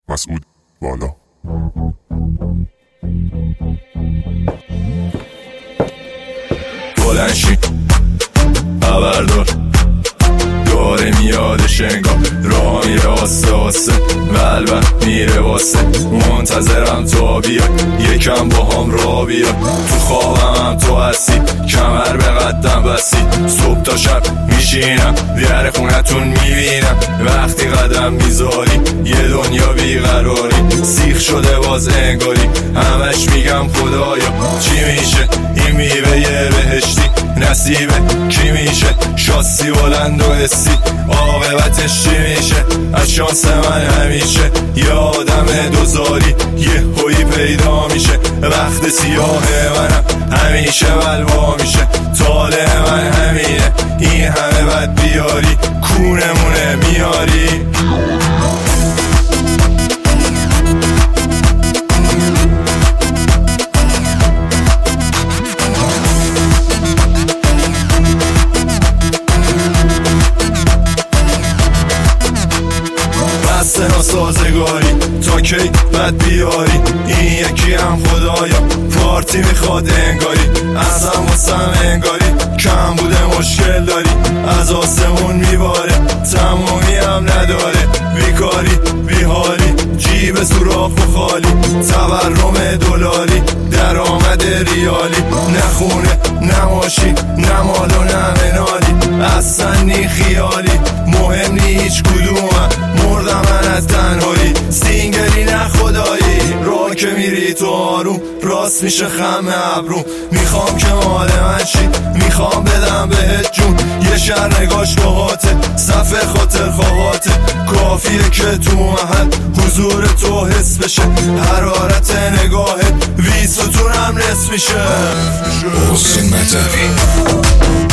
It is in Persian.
مسعود بالا. بلنشین خبردار داره میادش انگار، راه میره آسه آسه قلبم میره واسه، منتظرم تا بیای یکم با هم را بیای، تو خوابم هم تو هستی کمر به قدم بستی، صبح تا شب میشینم در خونتون میبینم، وقتی قدم میذاری یه دنیا بیقراری، سیخ شده باز انگاری، همش میگم خدایا چی میشه این میوه بهشتی، نصیبه کی میشه شاسی بلند و حسی، عاقبتش چی میشه از شانس من همیشه، یه آدم دوزاری یه هوی پیدا میشه، وقت سیاه منم همیشه بلوا میشه، طالع من همینه این همه بد بیاری کونمونه میاری. بسته سازگاری تا کی بد بیاری، این یکی هم خدایا پارتی میخواد انگاری، ازم واسم انگاری کم بوده مشکل داری، از آسمون میباره تمومی هم نداره، بیکاری بیحالی جیب سوراخ و خالی، تورم دلاری درآمد ریالی، نه خونه نه ماشین نه مال و نه منالی، اصلا نی خیالی مهم نی هیچ کدومم، مردم من از تنهایی سینگلی نه خدایی، راه که میری تو آروم راست میشه خم ابروم، میخوام که مال من شی میخوام بدم بهت جون، یه شهر نگاش باهاته صفحه خاطر خواهاته، کافیه که تو محل حضور تو حس بشه، حرارت نگاهت وی ستونم نصف میشه. حسین مطبی